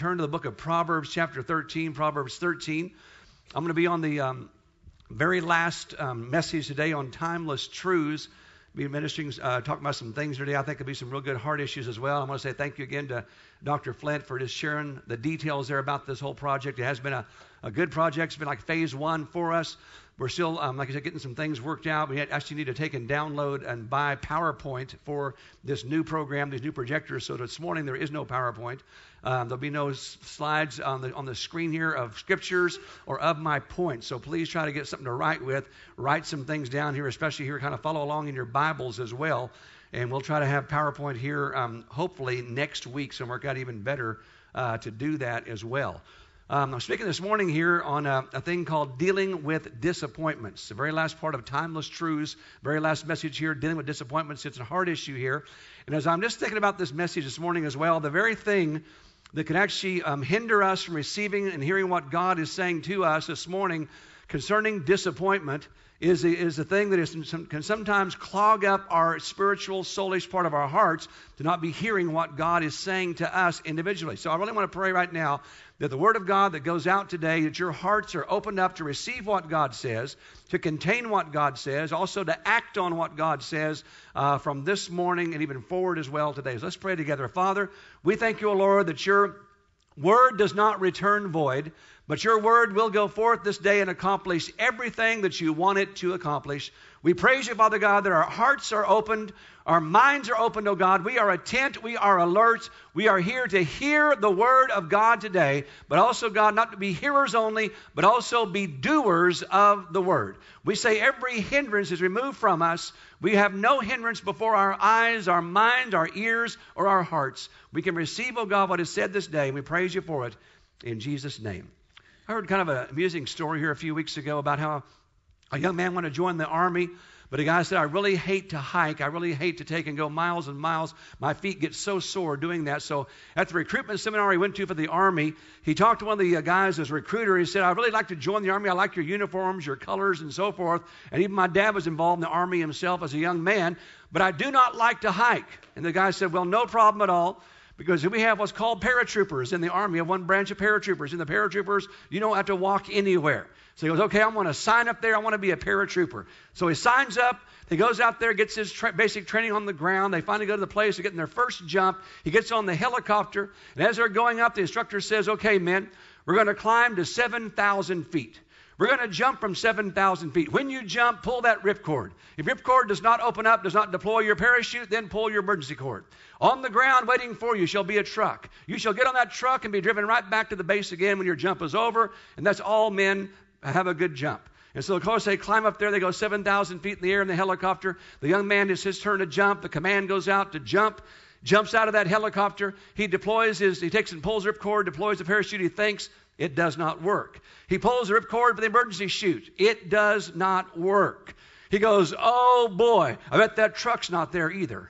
turn to the book of Proverbs, chapter 13, Proverbs 13. I'm going to be on the very last message today on timeless truths. Be ministering, talking about some things today. I think there'll be some real good heart issues as well. I want to say thank you again to Dr. Flint for just sharing the details there about this whole project. It has been a good project. It's been like phase one for us. We're still, like I said, getting some things worked out. We actually need to take and download and buy PowerPoint for this new program, these new projectors. So this morning there is no PowerPoint. There'll be no slides on the screen here of scriptures or of my points. So please try to get something to write with. Write some things down here, especially here. Kind of follow along in your Bibles as well. And we'll try to have PowerPoint here hopefully next week. So work out even better to do that as well. I'm speaking this morning here on a thing called dealing with disappointments. The very last part of Timeless Truths, very last message here, dealing with disappointments. It's a hard issue here. And as I'm just thinking about this message this morning as well, the very thing that can actually hinder us from receiving and hearing what God is saying to us this morning concerning disappointment is the thing that can sometimes clog up our spiritual, soulish part of our hearts to not be hearing what God is saying to us individually. So I really want to pray right now that the Word of God that goes out today, that your hearts are opened up to receive what God says, to contain what God says, also to act on what God says from this morning and even forward as well today. So let's pray together. Father, we thank you, O Lord, that your Word does not return void, but your Word will go forth this day and accomplish everything that you want it to accomplish. We praise you, Father God, that our hearts are opened, our minds are opened, oh God. We are attent, we are alert. We are here to hear the Word of God today, but also, God, not to be hearers only, but also be doers of the Word. We say every hindrance is removed from us. We have no hindrance before our eyes, our mind, our ears, or our hearts. We can receive, oh God, what is said this day, and we praise you for it in Jesus' name. I heard kind of an amusing story here a few weeks ago about how a young man wanted to join the army, but a guy said, I really hate to hike. I really hate to take and go miles and miles. My feet get so sore doing that. So at the recruitment seminar he went to for the army, he talked to one of the guys as a recruiter. He said, I'd really like to join the army. I like your uniforms, your colors, and so forth. And even my dad was involved in the army himself as a young man, but I do not like to hike. And the guy said, well, no problem at all. Because we have what's called paratroopers in the Army. We have one branch of paratroopers. And the paratroopers, you don't have to walk anywhere. So he goes, okay, I'm going to sign up there. I want to be a paratrooper. So he signs up. He goes out there, gets his basic training on the ground. They finally go to the place to get in their first jump. He gets on the helicopter. And as they're going up, the instructor says, okay, men, we're going to climb to 7,000 feet. We're going to jump from 7,000 feet. When you jump, pull that ripcord. If ripcord does not open up, does not deploy your parachute, then pull your emergency cord. On the ground waiting for you shall be a truck. You shall get on that truck and be driven right back to the base again when your jump is over. And that's all men have a good jump. And so, of course, they climb up there. They go 7,000 feet in the air in the helicopter. The young man, it's his turn to jump. The command goes out to jump. Jumps out of that helicopter. He takes and pulls the ripcord, deploys the parachute. He thinks it does not work. He pulls the ripcord for the emergency chute. It does not work. He goes, oh boy, I bet that truck's not there either.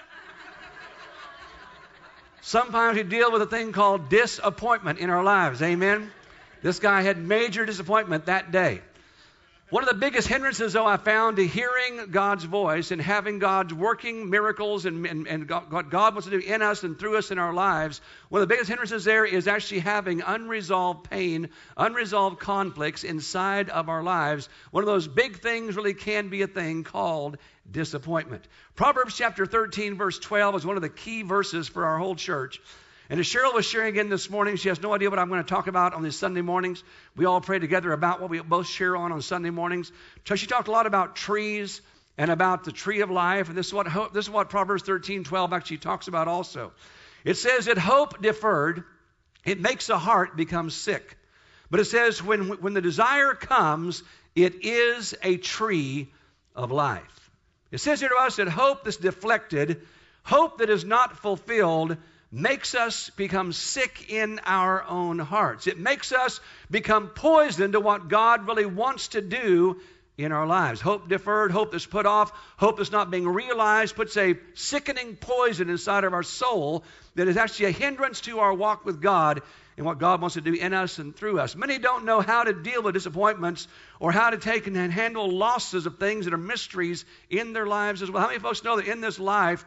Sometimes we deal with a thing called disappointment in our lives. Amen? This guy had major disappointment that day. One of the biggest hindrances, though, I found to hearing God's voice and having God's working miracles and what God wants to do in us and through us in our lives, one of the biggest hindrances there is actually having unresolved pain, unresolved conflicts inside of our lives. One of those big things really can be a thing called disappointment. Proverbs chapter 13, verse 12 is one of the key verses for our whole church. And as Cheryl was sharing again this morning, she has no idea what I'm going to talk about on these Sunday mornings. We all pray together about what we both share on Sunday mornings. So she talked a lot about trees and about the tree of life. And this is what Proverbs 13:12 actually talks about also. It says that hope deferred, it makes the heart become sick. But it says when the desire comes, it is a tree of life. It says here to us that hope that's deflected, hope that is not fulfilled, makes us become sick in our own hearts. It makes us become poison to what God really wants to do in our lives. Hope deferred, hope that's put off, hope that's not being realized, puts a sickening poison inside of our soul that is actually a hindrance to our walk with God and what God wants to do in us and through us. Many don't know how to deal with disappointments or how to take and handle losses of things that are mysteries in their lives as well. How many folks know that in this life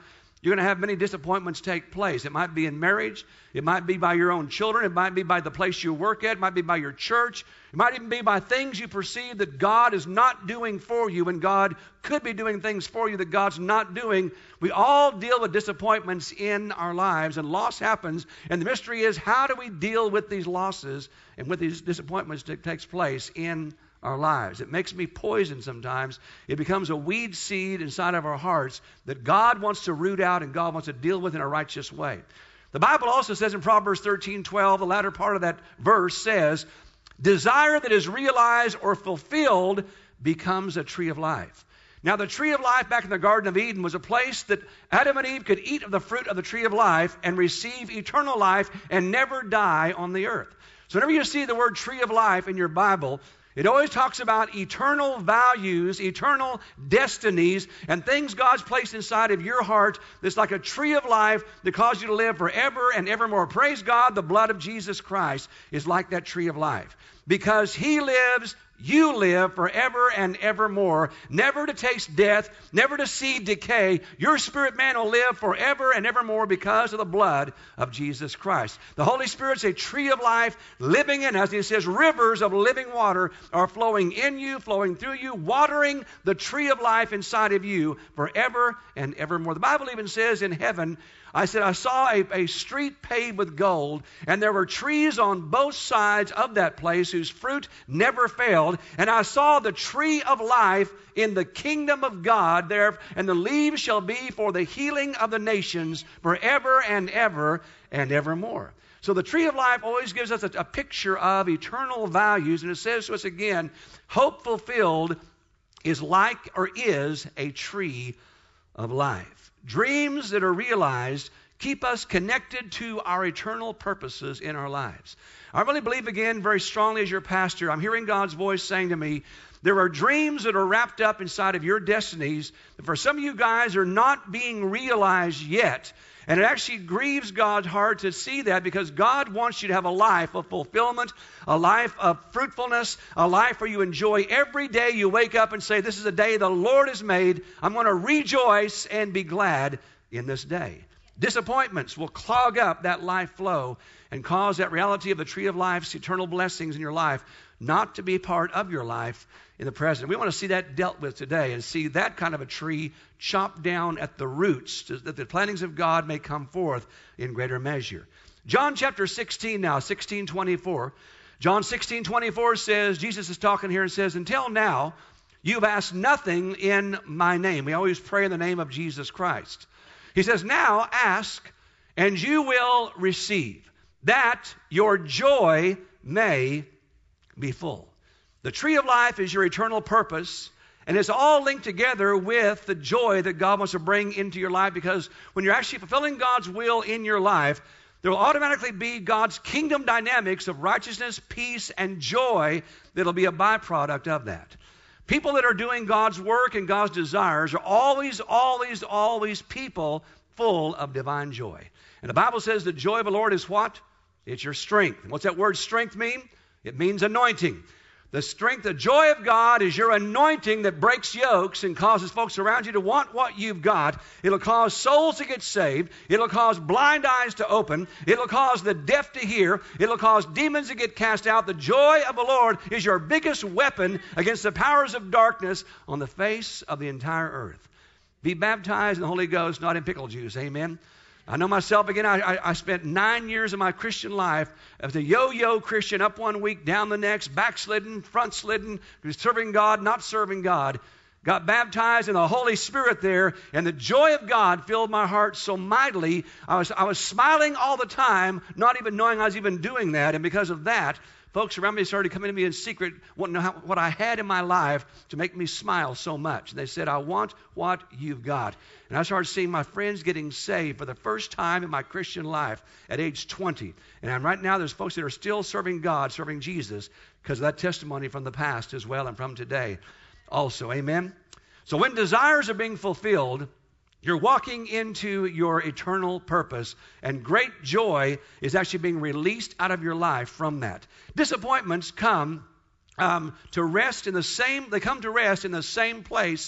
You're going to have many disappointments take place. It might be in marriage. It might be by your own children. It might be by the place you work at. It might be by your church. It might even be by things you perceive that God is not doing for you when God could be doing things for you that God's not doing. We all deal with disappointments in our lives, and loss happens. And the mystery is, how do we deal with these losses and with these disappointments that takes place in our lives? It makes me poison sometimes. It becomes a weed seed inside of our hearts that God wants to root out and God wants to deal with in a righteous way. The Bible also says in Proverbs 13:12, the latter part of that verse says, desire that is realized or fulfilled becomes a tree of life. Now, the tree of life back in the Garden of Eden was a place that Adam and Eve could eat of the fruit of the tree of life and receive eternal life and never die on the earth. So whenever you see the word tree of life in your Bible, it always talks about eternal values, eternal destinies, and things God's placed inside of your heart that's like a tree of life that causes you to live forever and evermore. Praise God, the blood of Jesus Christ is like that tree of life. Because He lives, you live forever and evermore, never to taste death, never to see decay. Your spirit man will live forever and evermore because of the blood of Jesus Christ. The Holy Spirit's a tree of life living in us. And He says rivers of living water are flowing in you, flowing through you, watering the tree of life inside of you forever and evermore. The Bible even says in heaven, I saw a street paved with gold, and there were trees on both sides of that place whose fruit never failed. And I saw the tree of life in the kingdom of God there, and the leaves shall be for the healing of the nations forever and ever and evermore. So the tree of life always gives us a picture of eternal values, and it says to us again, hope fulfilled is like or is a tree of life. Dreams that are realized keep us connected to our eternal purposes in our lives. I really believe, again, very strongly as your pastor, I'm hearing God's voice saying to me, there are dreams that are wrapped up inside of your destinies that for some of you guys are not being realized yet. And it actually grieves God's heart to see that, because God wants you to have a life of fulfillment, a life of fruitfulness, a life where you enjoy every day you wake up and say, this is a day the Lord has made. I'm going to rejoice and be glad in this day. Disappointments will clog up that life flow and cause that reality of the tree of life's eternal blessings in your life not to be part of your life in the present. We want to see that dealt with today and see that kind of a tree chopped down at the roots so that the plantings of God may come forth in greater measure. John chapter 16 now, 16:24. John 16:24 says, Jesus is talking here and says, until now you've asked nothing in my name. We always pray in the name of Jesus Christ. He says, now ask and you will receive, that your joy may be full. The tree of life is your eternal purpose, and it's all linked together with the joy that God wants to bring into your life, because when you're actually fulfilling God's will in your life, there will automatically be God's kingdom dynamics of righteousness, peace, and joy that will be a byproduct of that. People that are doing God's work and God's desires are always, always, always people full of divine joy. And the Bible says the joy of the Lord is what? It's your strength. And what's that word strength mean? It means anointing. The strength, the joy of God is your anointing that breaks yokes and causes folks around you to want what you've got. It'll cause souls to get saved. It'll cause blind eyes to open. It'll cause the deaf to hear. It'll cause demons to get cast out. The joy of the Lord is your biggest weapon against the powers of darkness on the face of the entire earth. Be baptized in the Holy Ghost, not in pickle juice. Amen. I know myself, again, I spent 9 years of my Christian life as a yo-yo Christian, up one week, down the next, backslidden, front-slidden, serving God, not serving God. Got baptized in the Holy Spirit there, and the joy of God filled my heart so mightily. I was smiling all the time, not even knowing I was even doing that, and because of that, folks around me started coming to me in secret, wanting to know what I had in my life to make me smile so much. And they said, I want what you've got. And I started seeing my friends getting saved for the first time in my Christian life at age 20. And right now there's folks that are still serving God, serving Jesus, because of that testimony from the past as well and from today also. Amen? So when desires are being fulfilled, you're walking into your eternal purpose, and great joy is actually being released out of your life from that. Disappointments come to rest in the same place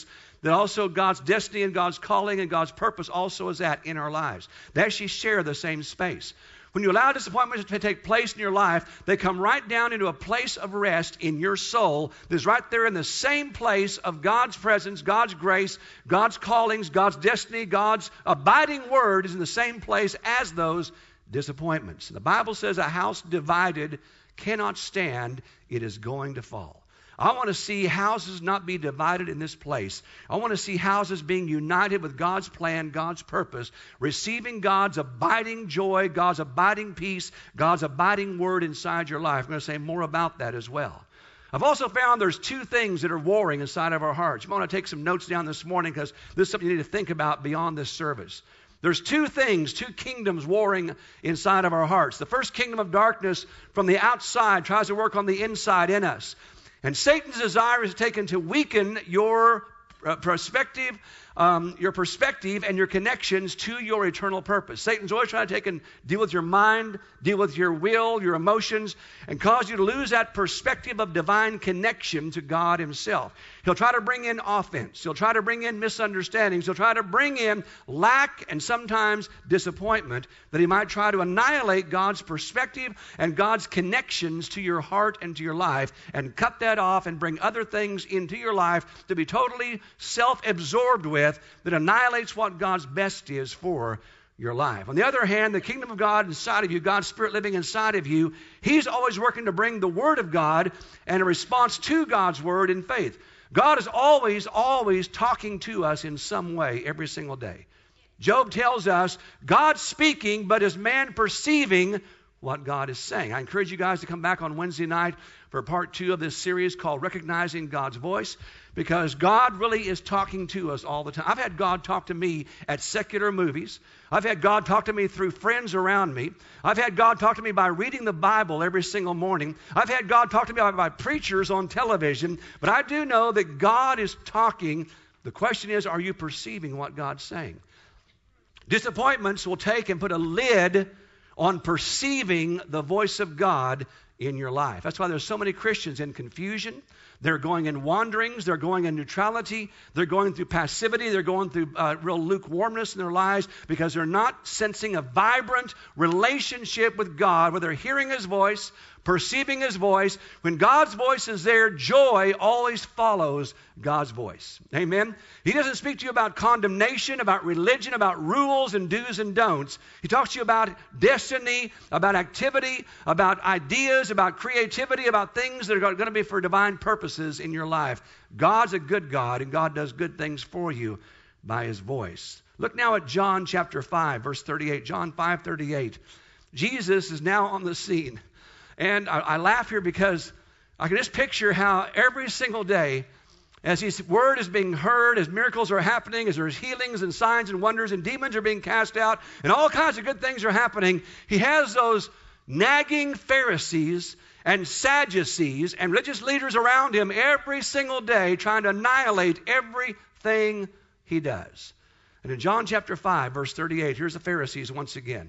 that also God's destiny and God's calling and God's purpose also is at in our lives. They actually share the same space. When you allow disappointments to take place in your life, they come right down into a place of rest in your soul that's right there in the same place of God's presence, God's grace, God's callings, God's destiny, God's abiding word is in the same place as those disappointments. The Bible says a house divided cannot stand, it is going to fall. I want to see houses not be divided in this place. I want to see houses being united with God's plan, God's purpose, receiving God's abiding joy, God's abiding peace, God's abiding word inside your life. I'm going to say more about that as well. I've also found there's two things that are warring inside of our hearts. You want to take some notes down this morning because this is something you need to think about beyond this service. There's two things, two kingdoms warring inside of our hearts. The first kingdom of darkness from the outside tries to work on the inside in us. And Satan's desire is taken to weaken your perspective and your connections to your eternal purpose. Satan's always trying to take and deal with your mind, deal with your will, your emotions, and cause you to lose that perspective of divine connection to God himself. He'll try to bring in offense. He'll try to bring in misunderstandings. He'll try to bring in lack and sometimes disappointment, that he might try to annihilate God's perspective and God's connections to your heart and to your life and cut that off and bring other things into your life to be totally self-absorbed with, that annihilates what God's best is for your life. On the other hand, the kingdom of God inside of you, God's Spirit living inside of you, he's always working to bring the Word of God and a response to God's Word in faith. God is always, always talking to us in some way every single day. Job tells us, God's speaking, but is man perceiving what God is saying? I encourage you guys to come back on Wednesday night for part 2 of this series called Recognizing God's Voice, because God really is talking to us all the time. I've had God talk to me at secular movies. I've had God talk to me through friends around me. I've had God talk to me by reading the Bible every single morning. I've had God talk to me by preachers on television. But I do know that God is talking. The question is, are you perceiving what God's saying? Disappointments will take and put a lid on perceiving the voice of God in your life. That's why there's so many Christians in confusion. They're going in wanderings. They're going in neutrality. They're going through passivity. They're going through real lukewarmness in their lives because they're not sensing a vibrant relationship with God, where they're hearing his voice, perceiving his voice. When God's voice is there, joy always follows God's voice. Amen? He doesn't speak to you about condemnation, about religion, about rules and do's and don'ts. He talks to you about destiny, about activity, about ideas, about creativity, about things that are going to be for divine purposes in your life. God's a good God, and God does good things for you by his voice. Look now at John chapter 5, verse 38. John 5:38. Jesus is now on the scene. And I laugh here because I can just picture how every single day, as his word is being heard, as miracles are happening, as there's healings and signs and wonders and demons are being cast out, and all kinds of good things are happening, he has those nagging Pharisees and Sadducees and religious leaders around him every single day trying to annihilate everything he does. And in John chapter 5, verse 38, here's the Pharisees once again.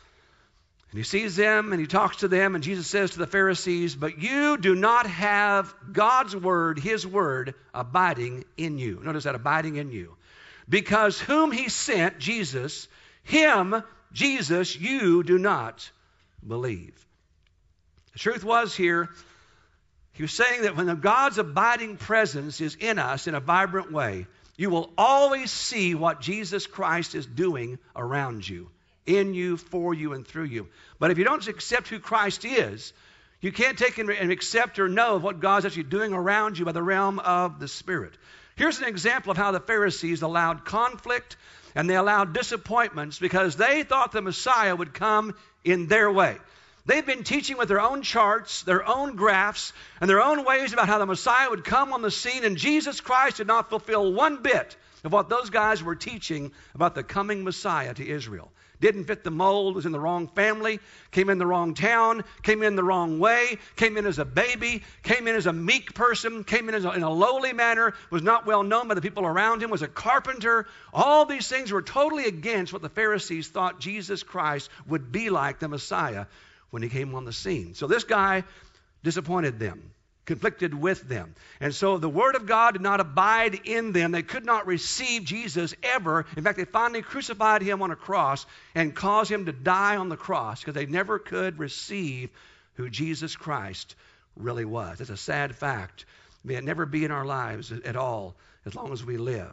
And he sees them and he talks to them, and Jesus says to the Pharisees, "But you do not have God's word, his word, abiding in you." Notice that, abiding in you. "Because whom he sent, Jesus, him, Jesus, you do not believe." The truth was here, he was saying that when God's abiding presence is in us in a vibrant way, you will always see what Jesus Christ is doing around you, in you, for you, and through you. But if you don't accept who Christ is, you can't take and accept or know what God's actually doing around you by the realm of the Spirit. Here's an example of how the Pharisees allowed conflict and they allowed disappointments because they thought the Messiah would come in their way. They've been teaching with their own charts, their own graphs, and their own ways about how the Messiah would come on the scene, and Jesus Christ did not fulfill one bit of what those guys were teaching about the coming Messiah to Israel. Didn't fit the mold, was in the wrong family, came in the wrong town, came in the wrong way, came in as a baby, came in as a meek person, came in in a lowly manner, was not well known by the people around him, was a carpenter. All these things were totally against what the Pharisees thought Jesus Christ would be like, the Messiah, when he came on the scene. So this guy disappointed them. conflicted with them. And so the Word of God did not abide in them. They could not receive Jesus ever. In fact, they finally crucified him on a cross and caused him to die on the cross because they never could receive who Jesus Christ really was. It's a sad fact. May it never be in our lives at all as long as we live.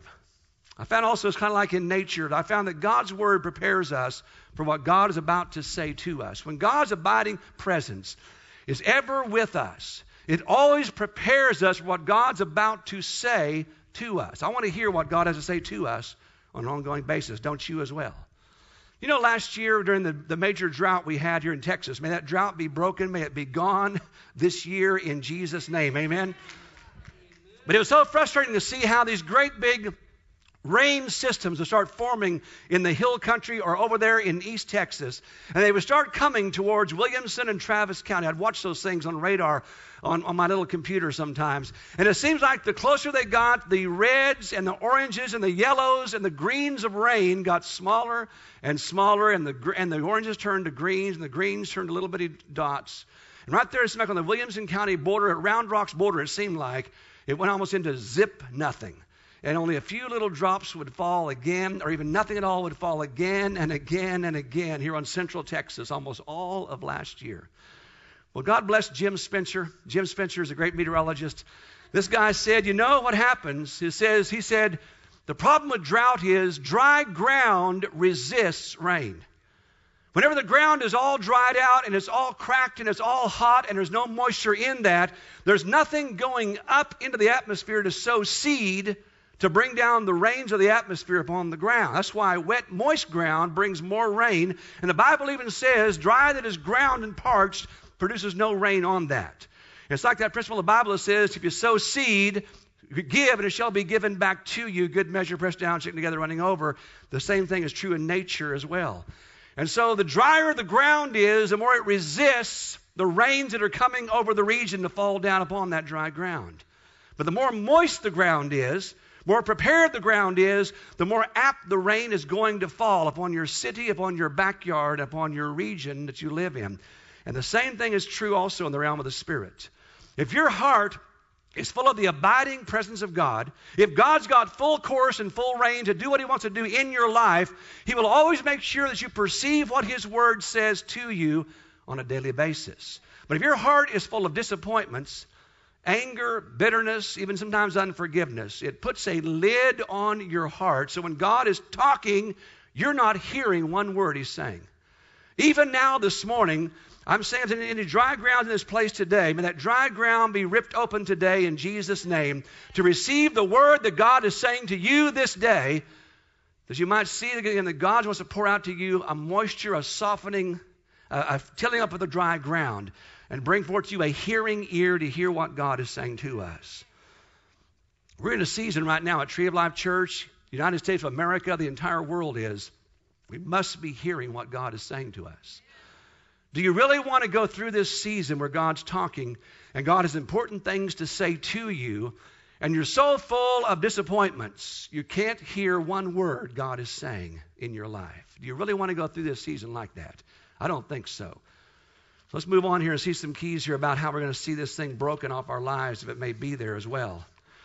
I found also it's kind of like in nature. I found that God's Word prepares us for what God is about to say to us. When God's abiding presence is ever with us, it always prepares us for what God's about to say to us. I want to hear what God has to say to us on an ongoing basis. Don't you as well? You know, last year during the major drought we had here in Texas, may that drought be broken. May it be gone this year in Jesus' name. Amen. But it was so frustrating to see how these great big rain systems would start forming in the hill country or over there in East Texas. And they would start coming towards Williamson and Travis County. I'd watch those things on radar on my little computer sometimes. And it seems like the closer they got, the reds and the oranges and the yellows and the greens of rain got smaller and smaller, and the oranges turned to greens, and the greens turned to little bitty dots. And right there, it seemed like on the Williamson County border, at Round Rock's border, it seemed like it went almost into zip nothing. And only a few little drops would fall again, or even nothing at all would fall again and again and again here on Central Texas almost all of last year. Well, God bless Jim Spencer. Jim Spencer is a great meteorologist. This guy said, you know what happens? He said, the problem with drought is dry ground resists rain. Whenever the ground is all dried out and it's all cracked and it's all hot and there's no moisture in that, there's nothing going up into the atmosphere to sow seed to bring down the rains of the atmosphere upon the ground. That's why wet, moist ground brings more rain. And the Bible even says, dry that is ground and parched produces no rain on that. It's like that principle of the Bible that says, if you sow seed, you give, and it shall be given back to you, good measure, pressed down, shaken together, running over. The same thing is true in nature as well. And so the drier the ground is, the more it resists the rains that are coming over the region to fall down upon that dry ground. But the more moist the ground is, more prepared the ground is, the more apt the rain is going to fall upon your city, upon your backyard, upon your region that you live in. And the same thing is true also in the realm of the Spirit. If your heart is full of the abiding presence of God, if God's got full course and full reign to do what He wants to do in your life, He will always make sure that you perceive what His Word says to you on a daily basis. But if your heart is full of disappointments, anger, bitterness, even sometimes unforgiveness, it puts a lid on your heart. So when God is talking, you're not hearing one word He's saying. Even now this morning, I'm saying to any dry ground in this place today, may that dry ground be ripped open today in Jesus' name to receive the word that God is saying to you this day, that you might see again that God wants to pour out to you a moisture, a softening, a tilling up of the dry ground, and bring forth to you a hearing ear to hear what God is saying to us. We're in a season right now at Tree of Life Church, United States of America, the entire world is. We must be hearing what God is saying to us. Do you really want to go through this season where God's talking and God has important things to say to you, and you're so full of disappointments you can't hear one word God is saying in your life? Do you really want to go through this season like that? I don't think so. Let's move on here and see some keys here about how we're going to see this thing broken off our lives, if it may be there as well.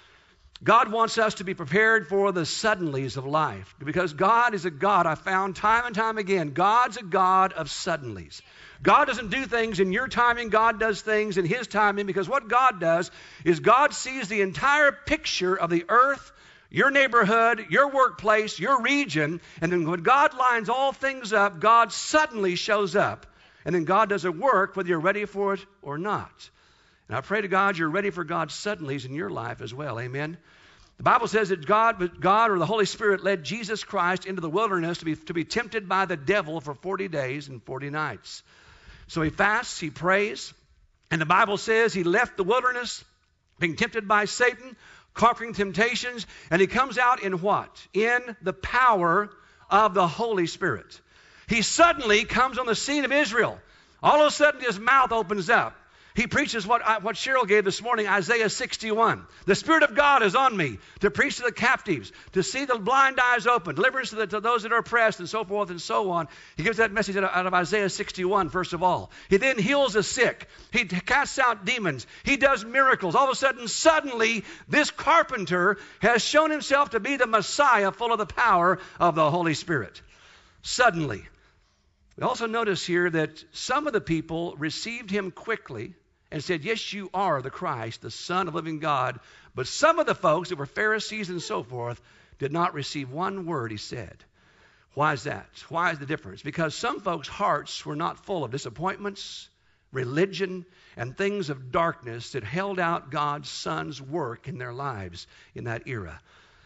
God wants us to be prepared for the suddenlies of life, because God is a God, I found time and time again, God's a God of suddenlies. God doesn't do things in your timing, God does things in His timing, because what God does is God sees the entire picture of the earth, your neighborhood, your workplace, your region, and then when God lines all things up, God suddenly shows up. And then God does a work whether you're ready for it or not. And I pray to God you're ready for God's suddenlies in your life as well. Amen. The Bible says that God or the Holy Spirit led Jesus Christ into the wilderness to be tempted by the devil for 40 days and 40 nights. So He fasts, He prays, and the Bible says He left the wilderness being tempted by Satan, conquering temptations, and He comes out in what? In the power of the Holy Spirit. He suddenly comes on the scene of Israel. All of a sudden His mouth opens up. He preaches what Cheryl gave this morning, Isaiah 61. The Spirit of God is on me to preach to the captives, to see the blind eyes open, deliverance to those that are oppressed, and so forth and so on. He gives that message out of Isaiah 61, first of all. He then heals the sick. He casts out demons. He does miracles. All of a sudden, suddenly, this carpenter has shown himself to be the Messiah, full of the power of the Holy Spirit. Suddenly. We also notice here that some of the people received him quickly and said, yes, you are the Christ, the Son of the living God. But some of the folks that were Pharisees and so forth did not receive one word he said. Why is that? Why is the difference? Because some folks' hearts were not full of disappointments, religion, and things of darkness that held out God's Son's work in their lives in that era.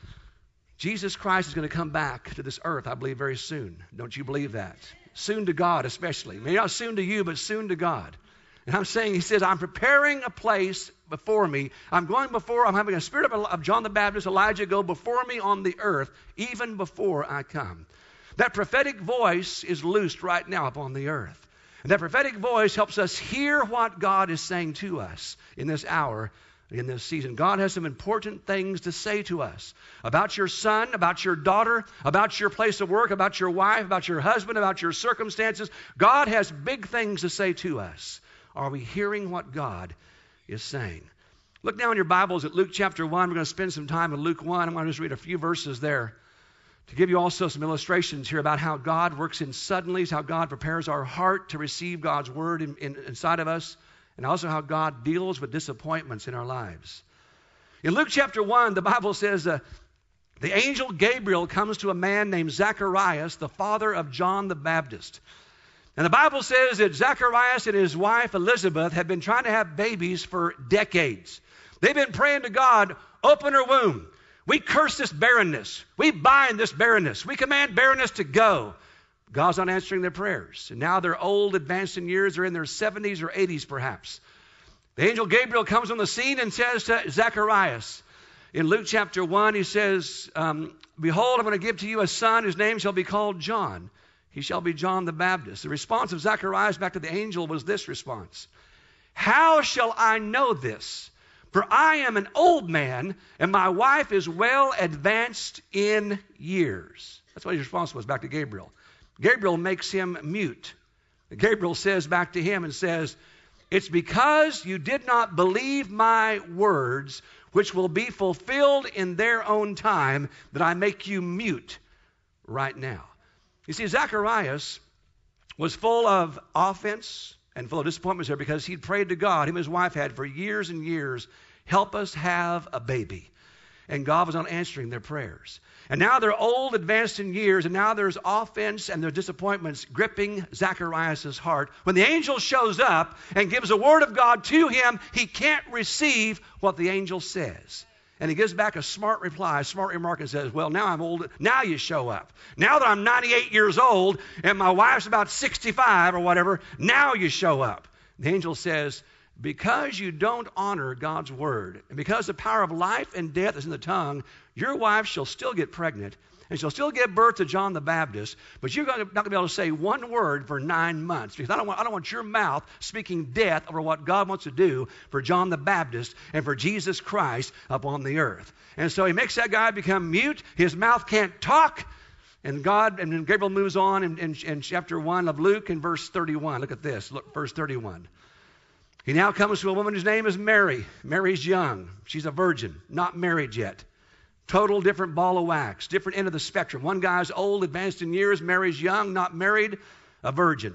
Jesus Christ is going to come back to this earth, I believe, very soon. Don't you believe that? Soon to God especially. Maybe not soon to you, but soon to God. And I'm saying, he says, I'm preparing a place before me. I'm having a spirit of John the Baptist, Elijah go before me on the earth, even before I come. That prophetic voice is loosed right now upon the earth. And that prophetic voice helps us hear what God is saying to us in this hour, in this season. God has some important things to say to us about your son, about your daughter, about your place of work, about your wife, about your husband, about your circumstances. God has big things to say to us. Are we hearing what God is saying? Look now in your Bibles at Luke chapter 1. We're going to spend some time in Luke 1. I'm going to just read a few verses there to give you also some illustrations here about how God works in suddenlies, how God prepares our heart to receive God's word inside of us, and also how God deals with disappointments in our lives. In Luke chapter 1, the Bible says the angel Gabriel comes to a man named Zacharias, the father of John the Baptist. And the Bible says that Zacharias and his wife Elizabeth had been trying to have babies for decades. They've been praying to God, open her womb. We curse this barrenness. We bind this barrenness. We command barrenness to go. God's not answering their prayers. And now they're old, advanced in years. They're in their 70s or 80s perhaps. The angel Gabriel comes on the scene and says to Zacharias, in Luke chapter 1, he says, behold, I'm going to give to you a son. His name shall be called John. He shall be John the Baptist. The response of Zacharias back to the angel was this response. How shall I know this? For I am an old man, and my wife is well advanced in years. That's what his response was back to Gabriel. Gabriel makes him mute. Gabriel says back to him and says, it's because you did not believe my words, which will be fulfilled in their own time, that I make you mute right now. You see, Zacharias was full of offense and full of disappointments there because he'd prayed to God, him and his wife had for years and years, help us have a baby. And God was not answering their prayers. And now they're old, advanced in years, and now there's offense and there's disappointments gripping Zacharias' heart. When the angel shows up and gives a word of God to him, he can't receive what the angel says. And he gives back a smart reply, a smart remark, and says, well, now I'm old. Now you show up. Now that I'm 98 years old and my wife's about 65 or whatever, now you show up. The angel says, because you don't honor God's word, and because the power of life and death is in the tongue, your wife shall still get pregnant, and she'll still give birth to John the Baptist, but you're not going to be able to say one word for 9 months, because I don't want your mouth speaking death over what God wants to do for John the Baptist and for Jesus Christ upon the earth. And so he makes that guy become mute. His mouth can't talk. And then Gabriel moves on in chapter 1 of Luke in verse 31. Look at this. Look, verse 31. He now comes to a woman whose name is Mary. Mary's young. She's a virgin, not married yet. Total different ball of wax, different end of the spectrum. One guy's old, advanced in years. Mary's young, not married, a virgin.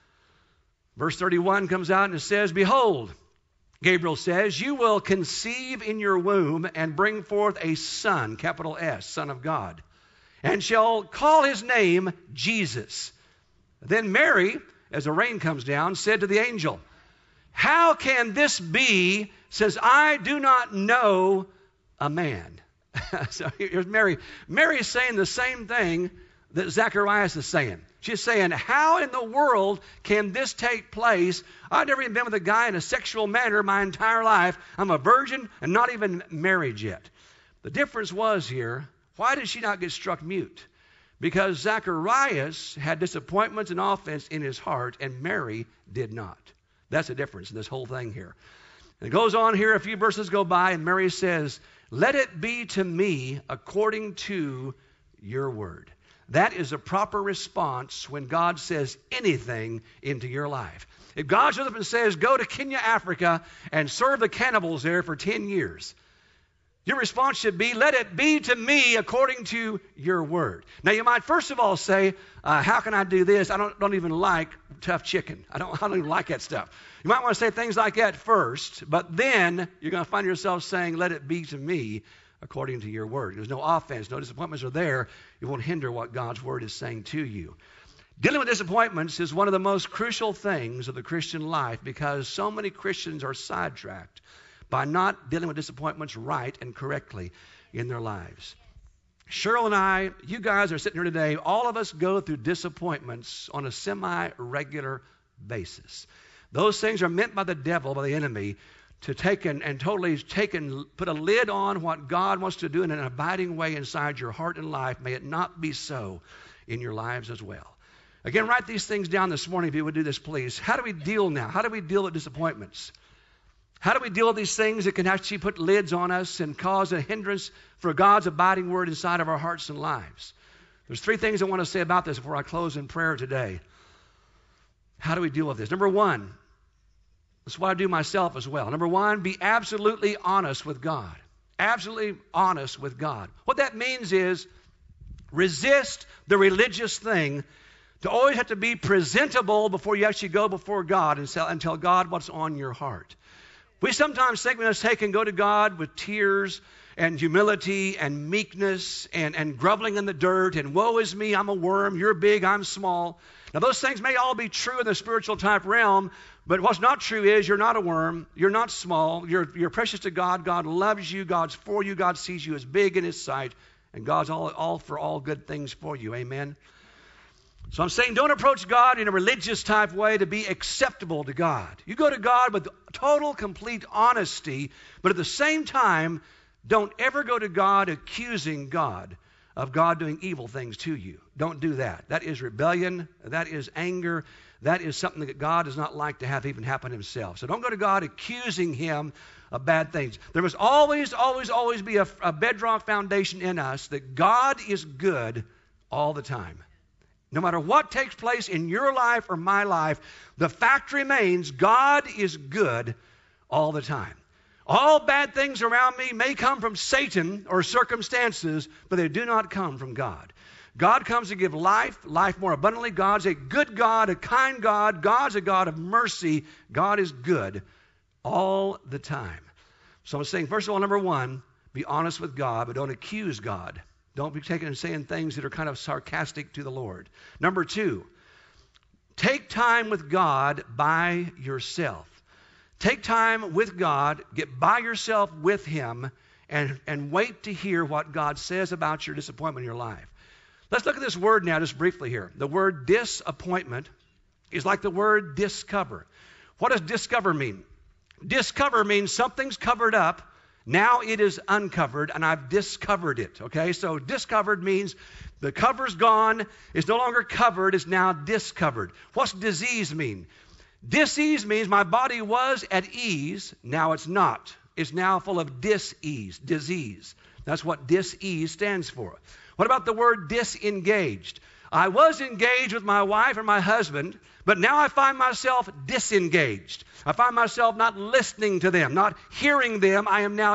Verse 31 comes out and it says, behold, Gabriel says, you will conceive in your womb and bring forth a son, capital S, Son of God, and shall call his name Jesus. Then Mary, as the rain comes down, said to the angel, how can this be, since I do not know a man? So here's Mary. Mary is saying the same thing that Zacharias is saying. She's saying, how in the world can this take place? I've never even been with a guy in a sexual manner my entire life. I'm a virgin and not even married yet. The difference was here, why did she not get struck mute? Because Zacharias had disappointments and offense in his heart, and Mary did not. That's the difference in this whole thing here. And it goes on here, a few verses go by, and Mary says, let it be to me according to your word. That is a proper response when God says anything into your life. If God shows up and says, go to Kenya, Africa, and serve the cannibals there for 10 years, your response should be, let it be to me according to your word. Now, you might first of all say, how can I do this? I don't even like tough chicken. I don't even like that stuff. You might want to say things like that first, but then you're going to find yourself saying, let it be to me according to your word. There's no offense, no disappointments are there. It won't hinder what God's word is saying to you. Dealing with disappointments is one of the most crucial things of the Christian life because so many Christians are sidetracked by not dealing with disappointments right and correctly in their lives. Cheryl and I, you guys are sitting here today, all of us go through disappointments on a semi-regular basis. Those things are meant by the devil, by the enemy, to take and put a lid on what God wants to do in an abiding way inside your heart and life. May it not be so in your lives as well. Again, write these things down this morning if you would do this, please. How do we deal now? How do we deal with disappointments? How do we deal with these things that can actually put lids on us and cause a hindrance for God's abiding word inside of our hearts and lives? There's 3 things I want to say about this before I close in prayer today. How do we deal with this? Number 1, this is what I do myself as well. Number 1, be absolutely honest with God. Absolutely honest with God. What that means is resist the religious thing to always have to be presentable before you actually go before God and tell God what's on your heart. We sometimes think we must take and go to God with tears and humility and meekness and grumbling in the dirt and woe is me, I'm a worm, you're big, I'm small. Now those things may all be true in the spiritual type realm, but what's not true is you're not a worm, you're not small, you're precious to God, God loves you, God's for you, God sees you as big in His sight, and God's all for all good things for you, amen? So I'm saying don't approach God in a religious type way to be acceptable to God. You go to God with total, complete honesty, but at the same time, don't ever go to God accusing God of God doing evil things to you. Don't do that. That is rebellion. That is anger. That is something that God does not like to have even happen Himself. So don't go to God accusing Him of bad things. There must always be a bedrock foundation in us that God is good all the time. No matter what takes place in your life or my life, the fact remains God is good all the time. All bad things around me may come from Satan or circumstances, but they do not come from God. God comes to give life more abundantly. God's a good God, a kind God. God's a God of mercy. God is good all the time. So I'm saying, first of all, number 1, be honest with God, but don't accuse God. Don't be taking and saying things that are kind of sarcastic to the Lord. Number 2, take time with God by yourself. Take time with God, get by yourself with Him, and wait to hear what God says about your disappointment in your life. Let's look at this word now just briefly here. The word disappointment is like the word discover. What does discover mean? Discover means something's covered up. Now it is uncovered, and I've discovered it, okay? So discovered means the cover's gone, it's no longer covered, it's now discovered. What's disease mean? Disease means my body was at ease, now it's not. It's now full of dis-ease, disease. That's what dis-ease stands for. What about the word disengaged? I was engaged with my wife or my husband, but now I find myself disengaged. I find myself not listening to them, not hearing them. I am now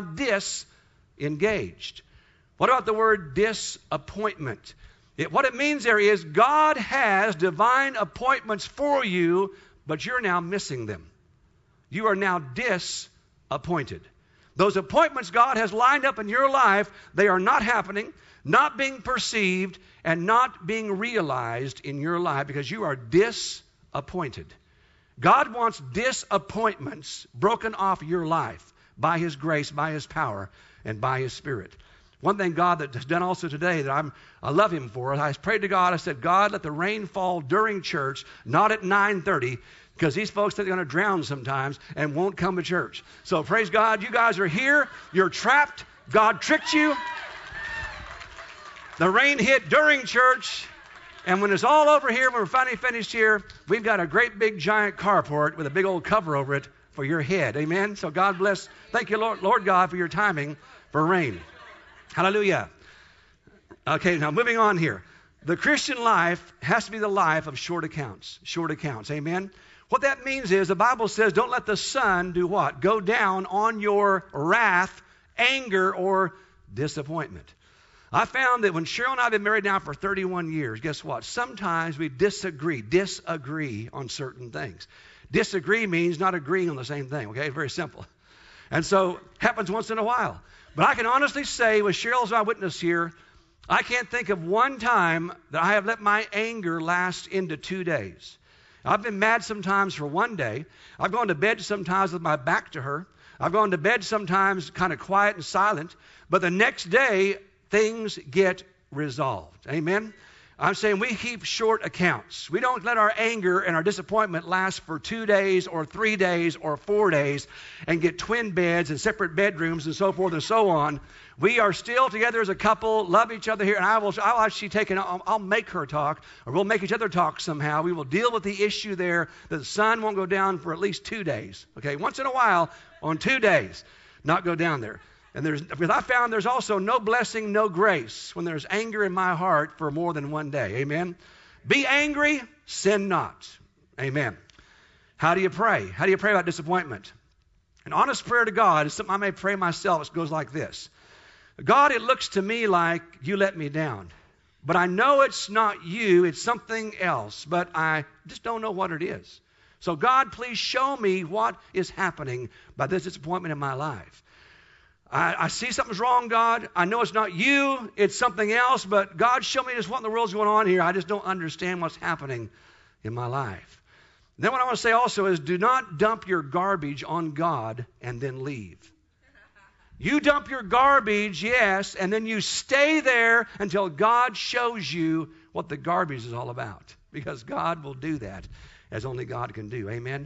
disengaged. What about the word disappointment? What it means there is God has divine appointments for you, but you're now missing them. You are now disappointed. Those appointments God has lined up in your life, they are not happening, not being perceived, and not being realized in your life because you are disappointed. God wants disappointments broken off your life by His grace, by His power, and by His Spirit. One thing God that has done also today that I love Him for, I prayed to God, I said, God, let the rain fall during church, not at 9:30, because these folks think they're going to drown sometimes and won't come to church. So praise God, you guys are here, you're trapped, God tricked you. The rain hit during church. And when it's all over here, when we're finally finished here, we've got a great big giant carport with a big old cover over it for your head. Amen? So God bless. Thank you, Lord God, for your timing for rain. Hallelujah. Okay, now moving on here. The Christian life has to be the life of short accounts. Short accounts. Amen? What that means is the Bible says don't let the sun do what? Go down on your wrath, anger, or disappointment. I found that when Cheryl and I have been married now for 31 years, guess what? Sometimes we disagree on certain things. Disagree means not agreeing on the same thing, okay? Very simple. And so happens once in a while. But I can honestly say, with Cheryl as my witness here, I can't think of one time that I have let my anger last into 2 days. I've been mad sometimes for 1 day. I've gone to bed sometimes with my back to her. I've gone to bed sometimes kind of quiet and silent. But the next day, things get resolved. Amen? I'm saying we keep short accounts. We don't let our anger and our disappointment last for 2 days or 3 days or 4 days and get twin beds and separate bedrooms and so forth and so on. We are still together as a couple, love each other here, and I'll actually I'll make her talk, or we'll make each other talk somehow. We will deal with the issue there that the sun won't go down for at least 2 days. Okay, once in a while, on 2 days, not go down there. And because I found there's also no blessing, no grace when there's anger in my heart for more than 1 day. Amen? Be angry, sin not. Amen. How do you pray? How do you pray about disappointment? An honest prayer to God is something I may pray myself. It goes like this. God, it looks to me like you let me down. But I know it's not you, it's something else. But I just don't know what it is. So God, please show me what is happening by this disappointment in my life. I see something's wrong, God. I know it's not you, it's something else, but God, show me just what in the world's going on here. I just don't understand what's happening in my life. And then what I want to say also is do not dump your garbage on God and then leave. You dump your garbage, yes, and then you stay there until God shows you what the garbage is all about. Because God will do that as only God can do. Amen?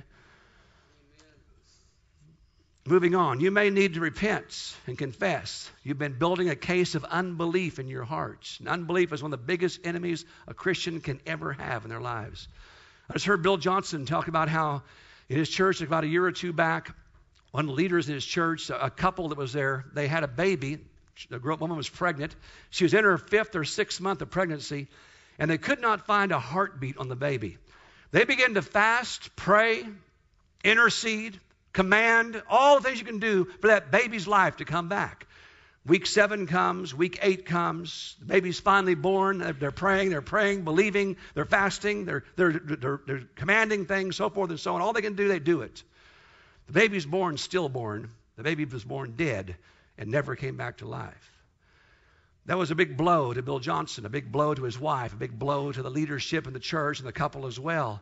Moving on, you may need to repent and confess. You've been building a case of unbelief in your hearts. And unbelief is one of the biggest enemies a Christian can ever have in their lives. I just heard Bill Johnson talk about how in his church about a year or two back, one of the leaders in his church, a couple that was there, they had a baby. The woman was pregnant. She was in her 5th or 6th month of pregnancy, and they could not find a heartbeat on the baby. They began to fast, pray, intercede, command, all the things you can do for that baby's life to come back. Week 7 comes, week 8 comes, the baby's finally born, they're praying, believing, they're fasting, they're commanding things, so forth and so on. All they can do, they do it. The baby's born, stillborn. The baby was born dead and never came back to life. That was a big blow to Bill Johnson, a big blow to his wife, a big blow to the leadership in the church and the couple as well.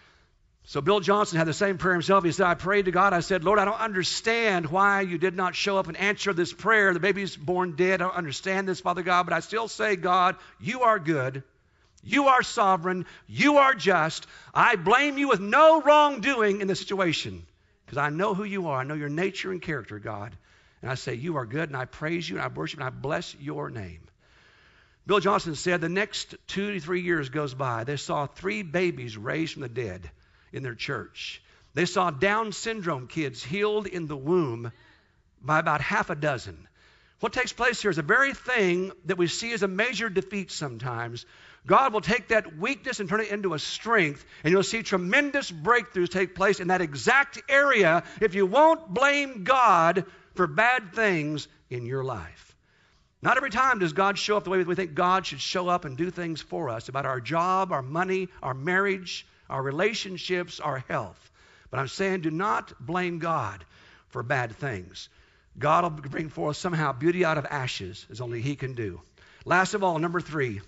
So Bill Johnson had the same prayer himself. He said, I prayed to God. I said, Lord, I don't understand why you did not show up and answer this prayer. The baby's born dead. I don't understand this, Father God, but I still say, God, you are good. You are sovereign. You are just. I blame you with no wrongdoing in this situation because I know who you are. I know your nature and character, God. And I say, you are good, and I praise you, and I worship, and I bless your name. Bill Johnson said the next 2 to 3 years goes by. They saw 3 babies raised from the dead in their church. They saw Down syndrome kids healed in the womb by about half a dozen. What takes place here is the very thing that we see as a major defeat sometimes. God will take that weakness and turn it into a strength, and you'll see tremendous breakthroughs take place in that exact area if you won't blame God for bad things in your life. Not every time does God show up the way we think God should show up and do things for us about our job, our money, our marriage, our relationships, our health. But I'm saying do not blame God for bad things. God will bring forth somehow beauty out of ashes as only He can do. Last of all, number 3,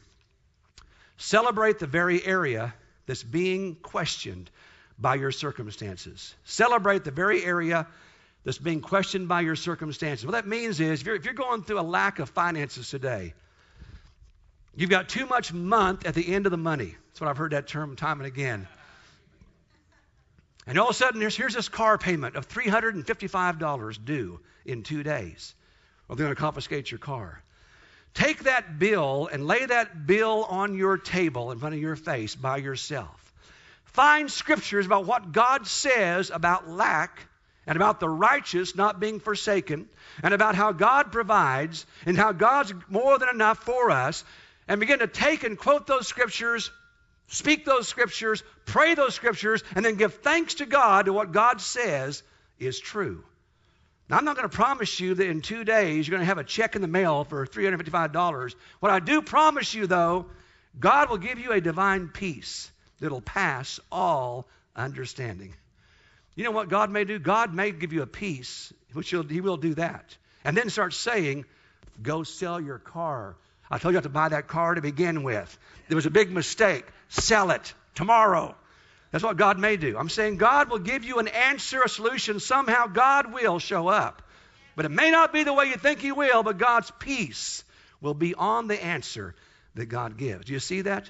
celebrate the very area that's being questioned by your circumstances. Celebrate the very area that's being questioned by your circumstances. What that means is if you're going through a lack of finances today, you've got too much month at the end of the money. That's what I've heard that term time and again. And all of a sudden, here's this car payment of $355 due in 2 days. Or they're going to confiscate your car. Take that bill and lay that bill on your table in front of your face by yourself. Find scriptures about what God says about lack and about the righteous not being forsaken and about how God provides and how God's more than enough for us, and begin to take and quote those scriptures, speak those scriptures, pray those scriptures, and then give thanks to God to what God says is true. Now, I'm not going to promise you that in 2 days you're going to have a check in the mail for $355. What I do promise you, though, God will give you a divine peace that'll pass all understanding. You know what God may do? God may give you a peace, which He will do that. And then start saying, go sell your car. I told you not to buy that car to begin with. There was a big mistake. Sell it tomorrow. That's what God may do. I'm saying God will give you an answer, a solution. Somehow God will show up. But it may not be the way you think He will, but God's peace will be on the answer that God gives. Do you see that?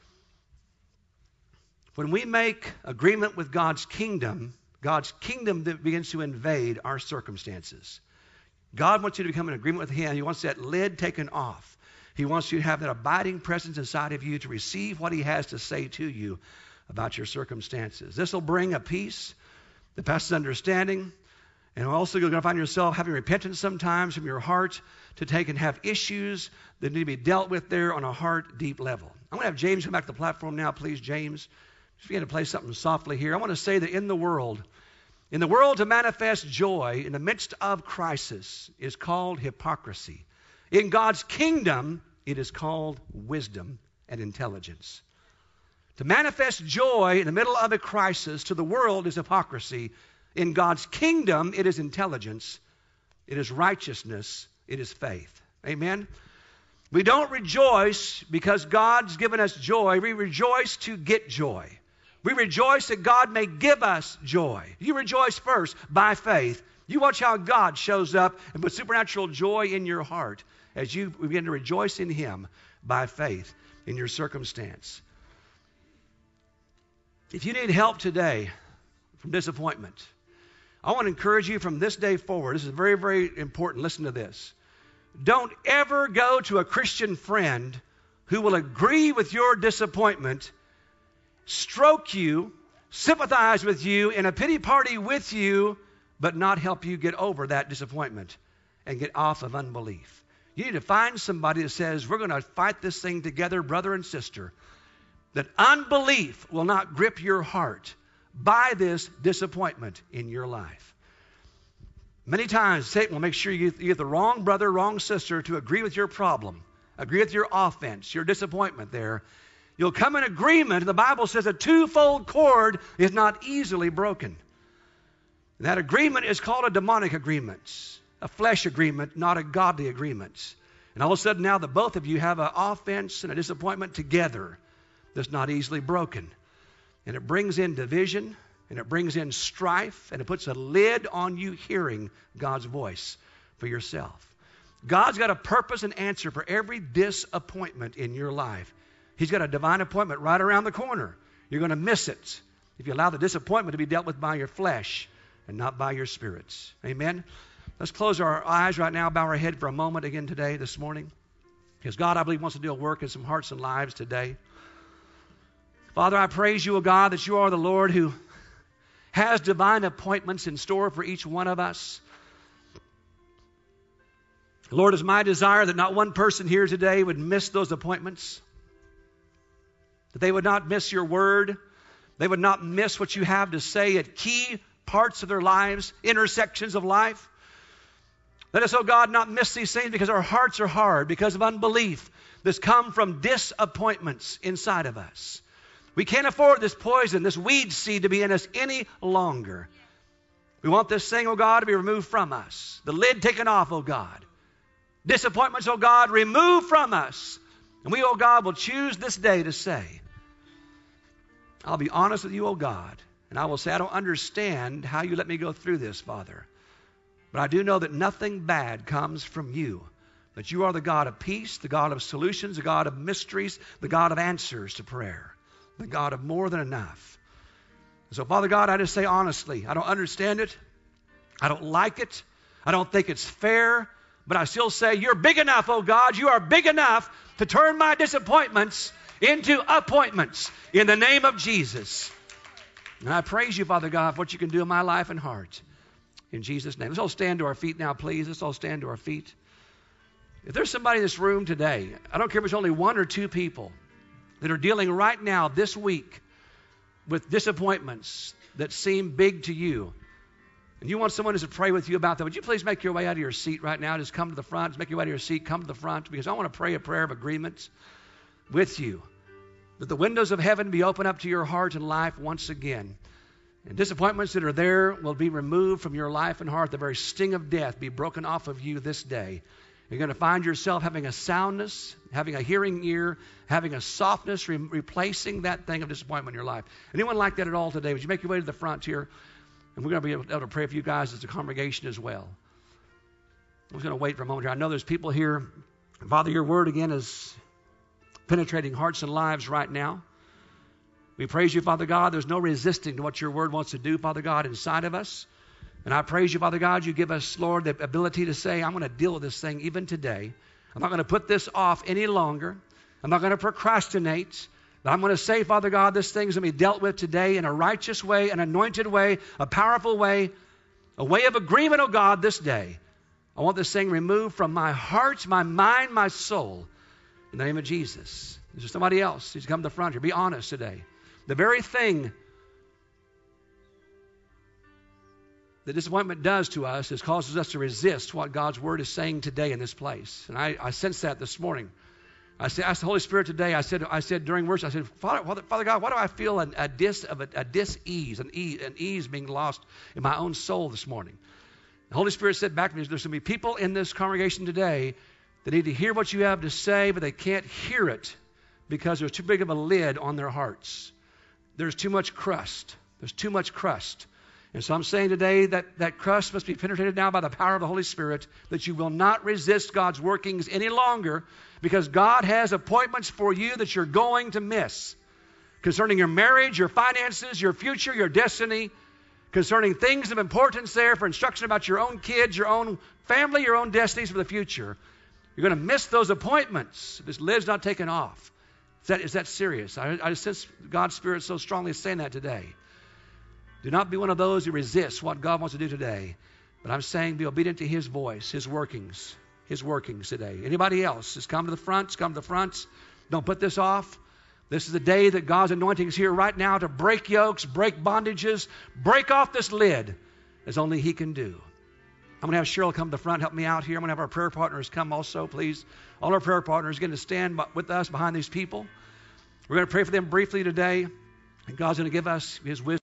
When we make agreement with God's kingdom that begins to invade our circumstances. God wants you to become in agreement with Him. He wants that lid taken off. He wants you to have that abiding presence inside of you to receive what He has to say to you about your circumstances. This will bring a peace that passes understanding. And also you're going to find yourself having repentance sometimes from your heart to take and have issues that need to be dealt with there on a heart deep level. I'm going to have James come back to the platform now, please, James. Just begin to play something softly here. I want to say that in the world to manifest joy in the midst of crisis is called hypocrisy. In God's kingdom, it is called wisdom and intelligence. To manifest joy in the middle of a crisis to the world is hypocrisy. In God's kingdom, it is intelligence, it is righteousness, it is faith. Amen? We don't rejoice because God's given us joy. We rejoice to get joy. We rejoice that God may give us joy. You rejoice first by faith. You watch how God shows up and puts supernatural joy in your heart as you begin to rejoice in Him by faith in your circumstance. If you need help today from disappointment, I want to encourage you from this day forward. This is very, very important. Listen to this. Don't ever go to a Christian friend who will agree with your disappointment, stroke you, sympathize with you, in a pity party with you, but not help you get over that disappointment and get off of unbelief. You need to find somebody that says, we're going to fight this thing together, brother and sister, that unbelief will not grip your heart by this disappointment in your life. Many times, Satan will make sure you get the wrong brother, wrong sister to agree with your problem, agree with your offense, your disappointment there. You'll come in agreement. The Bible says a twofold cord is not easily broken. And that agreement is called a demonic agreement, a flesh agreement, not a godly agreement. And all of a sudden now the both of you have an offense and a disappointment together that's not easily broken. And it brings in division, and it brings in strife, and it puts a lid on you hearing God's voice for yourself. God's got a purpose and answer for every disappointment in your life. He's got a divine appointment right around the corner. You're going to miss it if you allow the disappointment to be dealt with by your flesh and not by your spirits. Amen? Let's close our eyes right now, bow our head for a moment again today, this morning. Because God, I believe, wants to do a work in some hearts and lives today. Father, I praise you, O God, that you are the Lord who has divine appointments in store for each one of us. Lord, it's my desire that not one person here today would miss those appointments, that they would not miss your word, they would not miss what you have to say at key parts of their lives, intersections of life. Let us, oh God, not miss these things because our hearts are hard, because of unbelief that's come from disappointments inside of us. We can't afford this poison, this weed seed to be in us any longer. We want this thing, oh God, to be removed from us. The lid taken off, oh God. Disappointments, oh God, removed from us. And we, oh God, will choose this day to say, I'll be honest with you, oh God, and I will say, I don't understand how you let me go through this, Father. But I do know that nothing bad comes from you. That you are the God of peace, the God of solutions, the God of mysteries, the God of answers to prayer. The God of more than enough. So, Father God, I just say honestly, I don't understand it. I don't like it. I don't think it's fair. But I still say, you're big enough, oh God. You are big enough to turn my disappointments into appointments in the name of Jesus. And I praise you, Father God, for what you can do in my life and heart. In Jesus' name. Let's all stand to our feet now, please. Let's all stand to our feet. If there's somebody in this room today, I don't care if it's only one or two people that are dealing right now this week with disappointments that seem big to you, and you want someone to pray with you about that, would you please make your way out of your seat right now? Just come to the front. Just make your way out of your seat. Come to the front, because I want to pray a prayer of agreement with you, that the windows of heaven be opened up to your heart and life once again. And disappointments that are there will be removed from your life and heart. The very sting of death be broken off of you this day. You're going to find yourself having a soundness, having a hearing ear, having a softness, replacing that thing of disappointment in your life. Anyone like that at all today? Would you make your way to the front here? And we're going to be able to pray for you guys as a congregation as well. I'm just going to wait for a moment here. I know there's people here. Father, your word again is penetrating hearts and lives right now. We praise you, Father God. There's no resisting to what your word wants to do, Father God, inside of us. And I praise you, Father God, you give us, Lord, the ability to say, I'm going to deal with this thing even today. I'm not going to put this off any longer. I'm not going to procrastinate. But I'm going to say, Father God, this thing is going to be dealt with today in a righteous way, an anointed way, a powerful way, a way of agreement, oh God, this day. I want this thing removed from my heart, my mind, my soul. In the name of Jesus. Is there somebody else who's come to the front here? Be honest today. The very thing that disappointment does to us is causes us to resist what God's word is saying today in this place. And I sensed that this morning. I asked the Holy Spirit today, I said during worship, I said, Father God, why do I feel a dis-ease, an ease being lost in my own soul this morning? The Holy Spirit said back to me, there's going to be people in this congregation today that need to hear what you have to say, but they can't hear it because there's too big of a lid on their hearts. There's too much crust. There's too much crust. And so I'm saying today that crust must be penetrated now by the power of the Holy Spirit, that you will not resist God's workings any longer, because God has appointments for you that you're going to miss concerning your marriage, your finances, your future, your destiny, concerning things of importance there for instruction about your own kids, your own family, your own destinies for the future. You're going to miss those appointments if this lid's not taken off. Is that serious? I sense God's Spirit so strongly saying that today. Do not be one of those who resist what God wants to do today. But I'm saying be obedient to His voice, His workings today. Anybody else? Just come to the front. Come to the front. Don't put this off. This is the day that God's anointing is here right now to break yokes, break bondages, break off this lid as only He can do. I'm going to have Cheryl come to the front, help me out here. I'm going to have our prayer partners come also, please. All our prayer partners are going to stand with us behind these people. We're going to pray for them briefly today. And God's going to give us His wisdom.